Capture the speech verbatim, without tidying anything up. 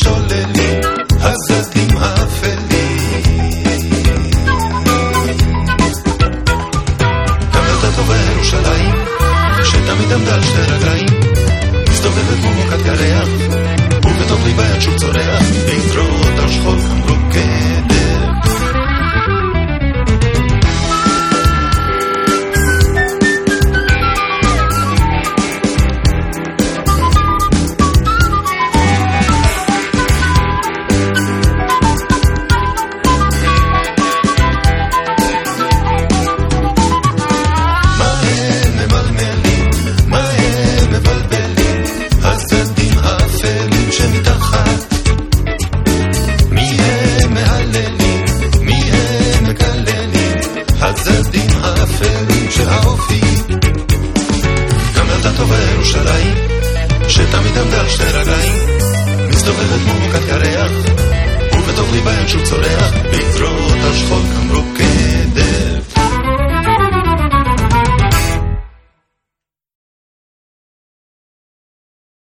משתוללים הזדים האפלים. גם ילדה טובה ירושלים שתמיד עמדה על שתי רגליים, מסתובבת כמו מוקת ירח ובתוך ליבה יד שוב צורח להתראות על שחור כמרוקדת. שתמיד עמדה על שתי רגליים, מסתובבת כמו מוקת ירח ובתוך ליבה יד שוב צורח להתראות על שחור כמרוקדת.